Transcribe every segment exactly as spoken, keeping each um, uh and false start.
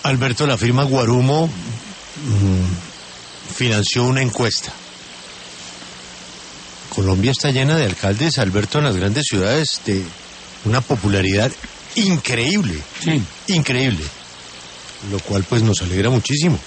Alberto, la firma Guarumo mmm, financió una encuesta. Colombia está llena de alcaldes, Alberto, en las grandes ciudades de una popularidad increíble, sí. increíble, lo cual pues nos alegra muchísimo.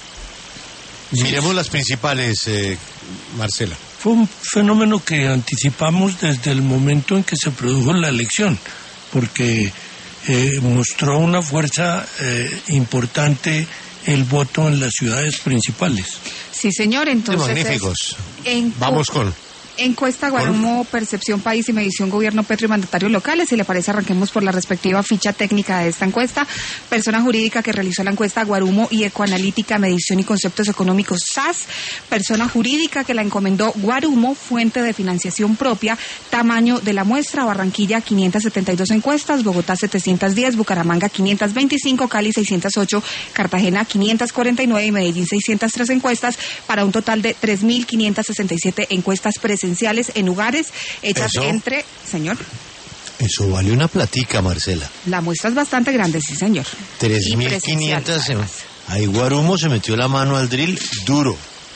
Sí. Miremos las principales, eh, Marcela. Fue un fenómeno que anticipamos desde el momento en que se produjo la elección, porque eh, mostró una fuerza eh, importante el voto en las ciudades principales. Sí, señor, entonces... De magníficos. En... Vamos con... Encuesta Guarumo, Percepción País y Medición Gobierno Petro y Mandatarios Locales. Si le parece, arranquemos por la respectiva ficha técnica de esta encuesta. Persona jurídica que realizó la encuesta Guarumo y Ecoanalítica, Medición y Conceptos Económicos S A S. Persona jurídica que la encomendó Guarumo, fuente de financiación propia. Tamaño de la muestra: Barranquilla quinientas setenta y dos encuestas, Bogotá setecientos diez, Bucaramanga quinientos veinticinco, Cali seiscientos ocho, Cartagena quinientos cuarenta y nueve y Medellín seiscientas tres encuestas, para un total de tres mil quinientas sesenta y siete encuestas presenciales en lugares hechas ¿Eso? entre... Señor. Eso vale una platica, Marcela. La muestra es bastante grande, sí, señor. tres mil quinientas. Ahí Guarumo se metió la mano al drill duro.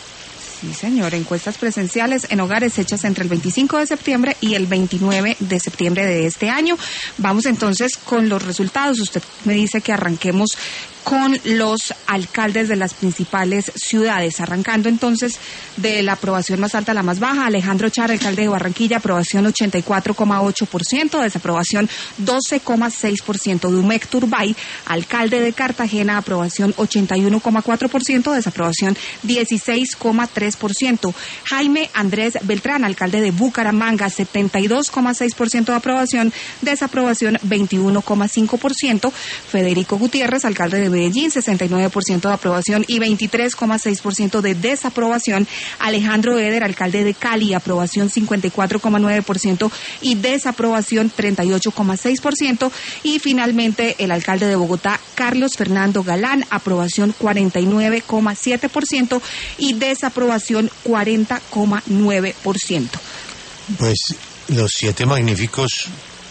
Sí, señor. Encuestas presenciales en hogares hechas entre el veinticinco de septiembre y el veintinueve de septiembre de este año. Vamos entonces con los resultados. Usted me dice que arranquemos con los alcaldes de las principales ciudades, arrancando entonces de la aprobación más alta a la más baja. Alejandro Char, alcalde de Barranquilla, aprobación ochenta y cuatro coma ocho por ciento, desaprobación doce coma seis por ciento. Dumec Turbay, alcalde de Cartagena, aprobación ochenta y uno coma cuatro por ciento, desaprobación dieciséis coma tres por ciento. Jaime Andrés Beltrán, alcalde de Bucaramanga, setenta y dos coma seis por ciento de aprobación, desaprobación veintiuno coma cinco por ciento. Federico Gutiérrez, alcalde de Medellín, sesenta y nueve por ciento de aprobación y veintitrés coma seis por ciento de desaprobación. Alejandro Eder, alcalde de Cali, aprobación cincuenta y cuatro coma nueve por ciento y desaprobación treinta y ocho coma seis por ciento. Y finalmente el alcalde de Bogotá, Carlos Fernando Galán, aprobación cuarenta y nueve coma siete por ciento y desaprobación cuarenta coma nueve por ciento. Pues los siete magníficos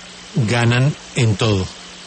ganan en todo.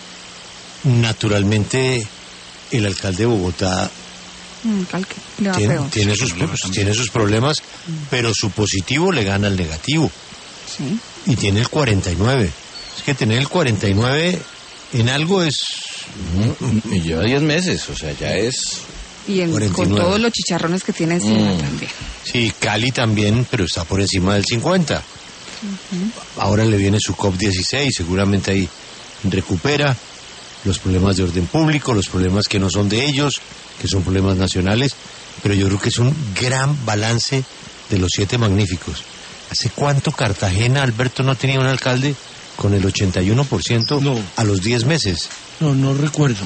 Naturalmente el alcalde de Bogotá mm, tiene, tiene, sus, tiene sus problemas, mm. pero su positivo le gana al negativo. Sí. Y tiene el cuarenta y nueve. Es que tener el cuarenta y nueve en algo es... Mm, y lleva diez meses, o sea, ya es... Y en, con todos los chicharrones que tiene encima mm. también. Sí, Cali también, pero está por encima del cincuenta. Uh-huh. Ahora le viene su COP dieciséis, seguramente ahí recupera los problemas de orden público, los problemas que no son de ellos, que son problemas nacionales, pero yo creo que es un gran balance de los siete magníficos. ¿Hace cuánto Cartagena, Alberto, no tenía un alcalde con el ochenta y uno por ciento no. a los diez meses? No, no recuerdo.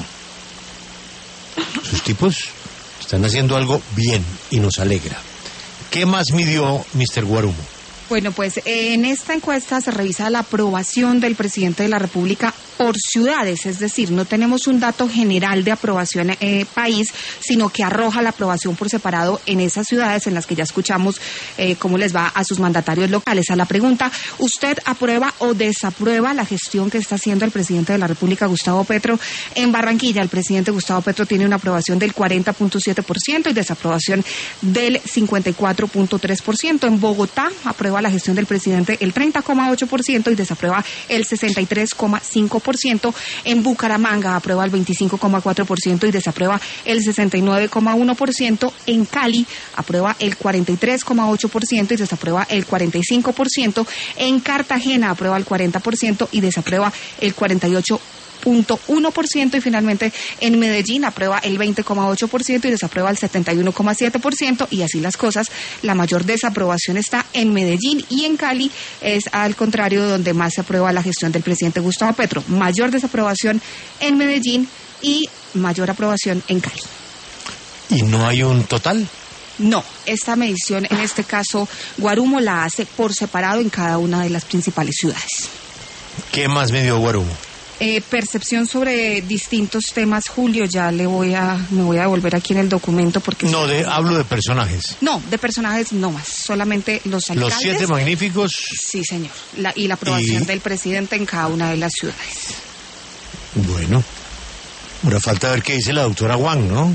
Sus tipos están haciendo algo bien y nos alegra. ¿Qué más midió mister Guarumo? Bueno, pues en esta encuesta se revisa la aprobación del presidente de la República por ciudades, es decir, no tenemos un dato general de aprobación eh, país, sino que arroja la aprobación por separado en esas ciudades en las que ya escuchamos eh, cómo les va a sus mandatarios locales. A la pregunta, ¿usted aprueba o desaprueba la gestión que está haciendo el presidente de la República, Gustavo Petro? En Barranquilla, el presidente Gustavo Petro tiene una aprobación del cuarenta punto siete por ciento y desaprobación del cincuenta y cuatro punto tres por ciento. En Bogotá, aprueba la gestión del presidente el treinta coma ocho por ciento y desaprueba el sesenta y tres coma cinco por ciento. En Bucaramanga aprueba el veinticinco coma cuatro por ciento y desaprueba el sesenta y nueve coma uno por ciento. En Cali aprueba el cuarenta y tres coma ocho por ciento y desaprueba el cuarenta y cinco por ciento. En Cartagena aprueba el cuarenta por ciento y desaprueba el cuarenta y ocho punto uno por ciento. Y finalmente en Medellín aprueba el veinte coma ocho por ciento y desaprueba el setenta y uno coma siete por ciento. Y así las cosas, la mayor desaprobación está en Medellín, y en Cali es al contrario donde más se aprueba la gestión del presidente Gustavo Petro. Mayor desaprobación en Medellín y mayor aprobación en Cali. ¿Y no hay un total? No, esta medición en este caso Guarumo la hace por separado en cada una de las principales ciudades. ¿Qué más midió Guarumo? Eh, percepción sobre distintos temas, Julio, ya le voy a, me voy a devolver aquí en el documento porque... No, de, hablo de personajes. No, de personajes no más, solamente los alcaldes. Los siete magníficos. Sí, señor, la, y la aprobación y... del presidente en cada una de las ciudades. Bueno, Ahora falta ver qué dice la doctora Wang, ¿no?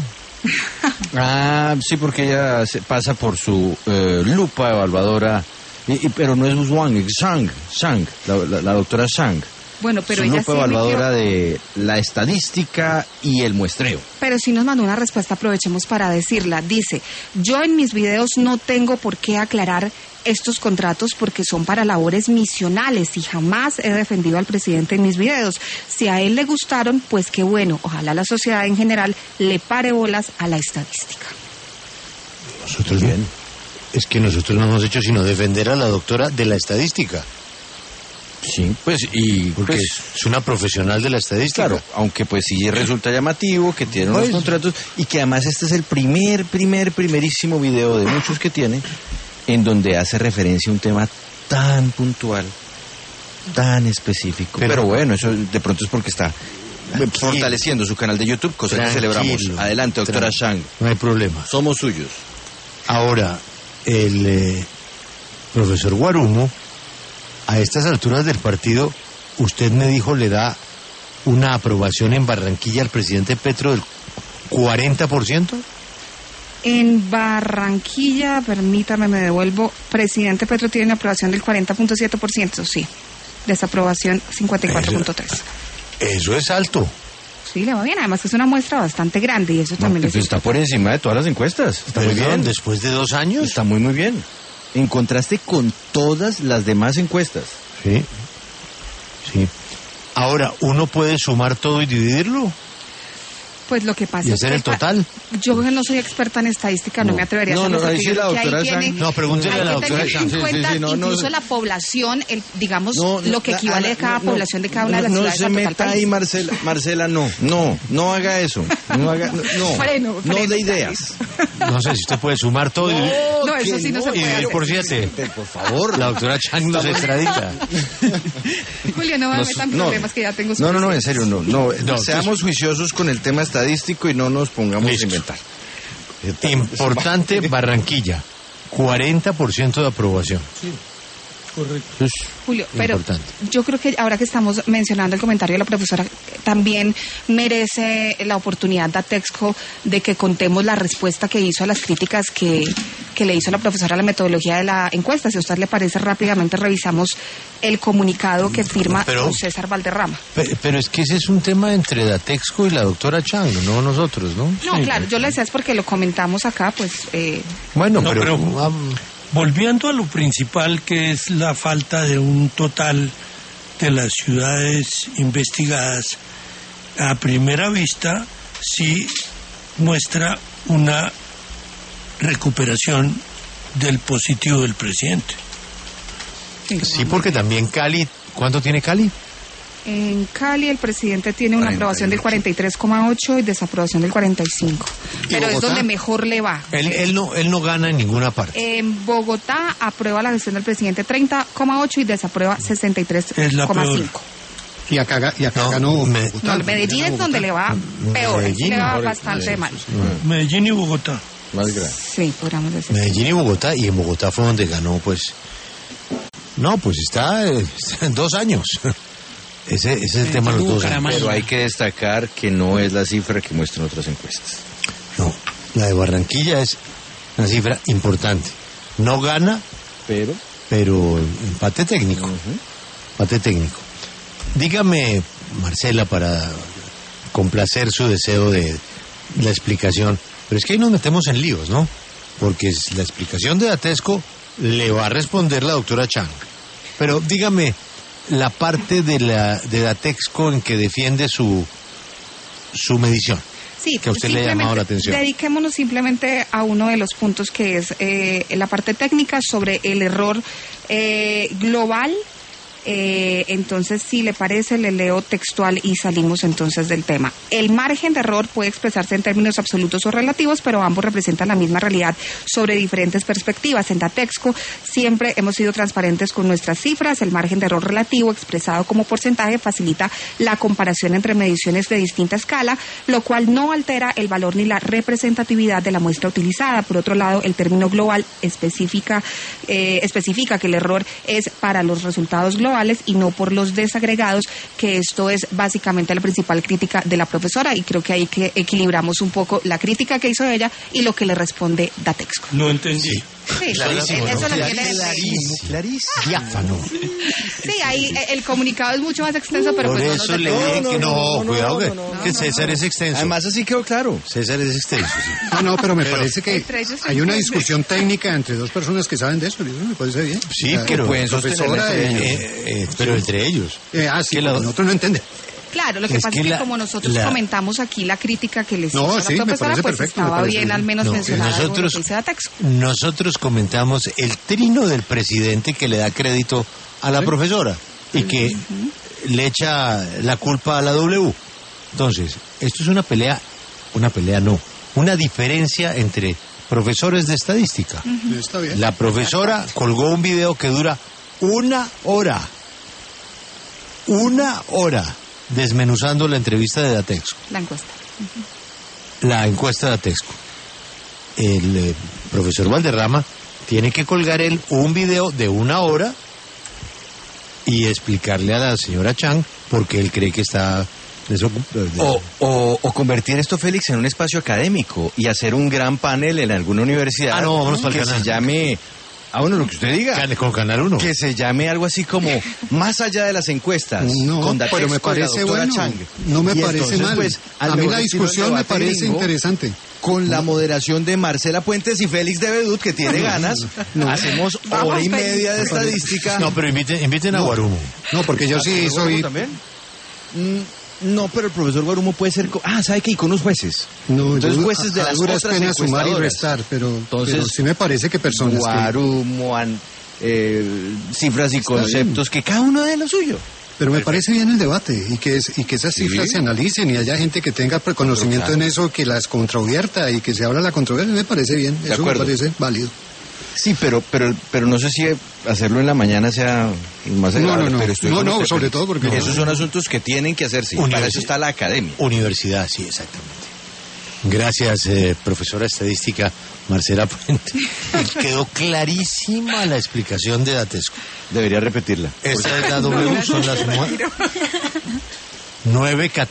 Ah, sí, porque ella se pasa por su eh, lupa evaluadora, y, y, pero no es Wang, es Zhang, Zhang, la, la, la doctora Zhang. Bueno, pero su ella lupa sí evaluadora emitió... de la estadística y el muestreo. Pero sí nos mandó una respuesta, aprovechemos para decirla. Dice, yo en mis videos no tengo por qué aclarar estos contratos porque son para labores misionales y jamás he defendido al presidente en mis videos. Si a él le gustaron, pues qué bueno. Ojalá la sociedad en general le pare bolas a la estadística. Nosotros bien. Es que nosotros no hemos hecho sino defender a la doctora de la estadística. Sí, pues y porque pues, es una profesional de la estadística. Claro, aunque pues sí resulta llamativo que tiene pues, unos contratos y que además este es el primer, primer, primerísimo video de muchos que tiene en donde hace referencia a un tema tan puntual, tan específico. Pero, Pero bueno, eso de pronto es porque está tranquilo, fortaleciendo su canal de YouTube, cosa que celebramos. Adelante, doctora Zhang. No hay problema. Somos suyos. Ahora, el eh, profesor Guarumo, a estas alturas del partido, usted me dijo, le da una aprobación en Barranquilla al presidente Petro del cuarenta por ciento. En Barranquilla, permítame, me devuelvo, presidente Petro tiene una aprobación del cuarenta punto siete por ciento, sí. Desaprobación cincuenta y cuatro punto tres. Eso, eso es alto. Sí, le va bien, además que es una muestra bastante grande y eso no, también es... Está por encima de todas las encuestas, está muy bien. Después de dos años. Está muy, muy bien. En contraste con todas las demás encuestas. Sí, sí. Ahora, ¿uno puede sumar todo y dividirlo? Pues lo que pasa ¿Y hacer es el total? Yo no soy experta en estadística, no, no me atrevería no, a hacerlo. No, no, sí la doctora tiene, no, pregúntele a la doctora Hay que tener en cuenta sí, sí, sí, no, incluso no, la población, el, digamos, no, no, lo que equivale a, a cada no, población de cada una no, de las no ciudades. No se meta país. ahí, Marcela, Marcela, no, no, no haga eso. No haga, no, no, freno, freno, no de ideas. No sé si usted puede sumar todo y... No, eso sí no, no se puede hacer. por siete. Por favor. La doctora Chang nos extradita. Julio, no me metan problemas que ya tengo. No, no, no, en serio, no. no, no seamos juiciosos con el tema estadístico y no nos pongamos Listo. a inventar. Importante, Barranquilla, cuarenta por ciento de aprobación. Sí, correcto. Es Julio, pero importante. Yo creo que ahora que estamos mencionando el comentario de la profesora, también merece la oportunidad de Atexco de que contemos la respuesta que hizo a las críticas que, que le hizo la profesora a la metodología de la encuesta. Si a usted le parece, rápidamente revisamos el comunicado que firma pero, don César Valderrama. Pero, pero es que ese es un tema entre Datexco y la doctora Chang, no nosotros, ¿no? No, sí, claro, yo le decía es porque lo comentamos acá, pues... Eh... Bueno, no, pero... pero um, volviendo a lo principal, que es la falta de un total de las ciudades investigadas, a primera vista sí muestra una recuperación del positivo del presidente. Sí, porque también Cali, ¿cuánto tiene Cali? En Cali el presidente tiene una aprobación del cuarenta y tres coma ocho y desaprobación del cuarenta y cinco. Pero es donde mejor le va. Él, él, no, él no gana en ninguna parte. En Bogotá aprueba la gestión del presidente treinta coma ocho y desaprueba sesenta y tres coma cinco. Y acá, y acá no, ganó me, no, Medellín es donde le va peor, Medellín, le va bastante Medellín, mal. Medellín y Bogotá. Más grave. Sí, podríamos decir. Medellín y Bogotá, y en Bogotá fue donde ganó, pues... No, pues está, está en dos años. Ese, ese es el tema de los dos años. Pero hay que destacar que no es la cifra que muestran otras encuestas. No, la de Barranquilla es una cifra importante. No gana, pero, pero empate técnico. Uh-huh. Empate técnico. Dígame, Marcela, para complacer su deseo de la explicación, pero es que ahí nos metemos en líos, ¿no? Porque la explicación de Datexco le va a responder la doctora Chang. Pero dígame, la parte de la de Datexco en que defiende su su medición. Sí, que a usted le ha llamado la atención. Dediquémonos simplemente a uno de los puntos que es eh, la parte técnica sobre el error eh, global. Eh, entonces, si le parece, le leo textual y salimos entonces del tema. El margen de error puede expresarse en términos absolutos o relativos, pero ambos representan la misma realidad sobre diferentes perspectivas. En Datexco siempre hemos sido transparentes con nuestras cifras. El margen de error relativo, expresado como porcentaje, facilita la comparación entre mediciones de distinta escala, lo cual no altera el valor ni la representatividad de la muestra utilizada. Por otro lado, el término global especifica, eh, especifica que el error es para los resultados globales, intelectuales y no por los desagregados, que esto es básicamente la principal crítica de la profesora, y creo que ahí que equilibramos un poco la crítica que hizo ella y lo que le responde Datexco. No entendí. Sí, Clarísimo, eso ¿no? lo tiene Clarísimo, clarísimo. Diáfano. Sí, ahí eh, el comunicado es mucho más extenso, pero Por pues no eso nos le detuvimos. dije que no, no, no, cuidado que, no, no, no, que no, César no. es extenso. Además así quedó claro. César es extenso, sí. No, no, pero me Pero- parece que Entre ellos se hay una entiende. discusión técnica entre dos personas que saben de eso, y eso me parece bien. Sí, O sea, pero- la pueden sostenerla profesora entre y- ellos. Eh, eh, pero entre ellos. eh, ah, sí, que la- porque nosotros no entiende. Claro, lo que Es pasa que es que la- como nosotros la- comentamos aquí la crítica que les No, hizo sí, la me profesora, parece pues perfecto, me estaba parece bien bien. al menos No, mencionar algo de nosotros- lo que dice Datexco. Nosotros comentamos el trino del presidente que le da crédito a la profesora y que le echa la culpa a la W. Entonces, esto es una pelea, una pelea no, una diferencia entre profesores de estadística. Está bien. La profesora colgó un video que dura una hora, una hora, desmenuzando la entrevista de Datexco, La encuesta. la encuesta de Datexco. El eh, profesor Valderrama tiene que colgar él un video de una hora y explicarle a la señora Chang por qué él cree que está desocupado. O, o, o convertir esto, Félix, en un espacio académico y hacer un gran panel en alguna universidad Ah, no, vámonos pa'l que canal. se llame, a uno lo que usted diga, Con Canal uno. que se llame algo así como Más allá de las encuestas. No, con Datexco pero me y la parece doctora bueno. Chang. No me Y parece entonces, mal. pues, al a mí mejor la estilo del discusión me debate parece gringo, interesante. Con la moderación de Marcela Puentes y Félix de Bedut, que tiene ganas, No. hacemos Vamos, hora y Félix. media de estadística. No, pero inviten, inviten a No. Guarumo. No, porque yo sí soy... ¿También? Mm, no, pero el profesor Guarumo puede ser... co- Ah, ¿sabe qué? Y con los jueces. No, Entonces, yo- jueces de a- a las duras otras penas sumar y encuestadoras. restar, pero, Entonces, pero sí me parece que personas que... Guarumo, an- eh, cifras y Está conceptos, que cada uno de lo suyo. Pero me parece bien el debate y que, es, y que esas Sí. cifras se analicen y haya gente que tenga conocimiento Claro. en eso, que las controvierta y que se abra la controversia, me parece bien, De eso acuerdo. me parece válido. Sí, pero, pero, pero no sé si hacerlo en la mañana sea más No, agradable, no, no. pero estoy No, con no, usted, sobre Félix. todo porque- Esos son asuntos que tienen que hacerse, y para Universi- eso está la academia. Universidad, sí, exactamente. Gracias, eh, profesora estadística Marcela Puente. Quedó clarísima la explicación de Datexco. Debería repetirla. Esta es la W, son las nueve catorce.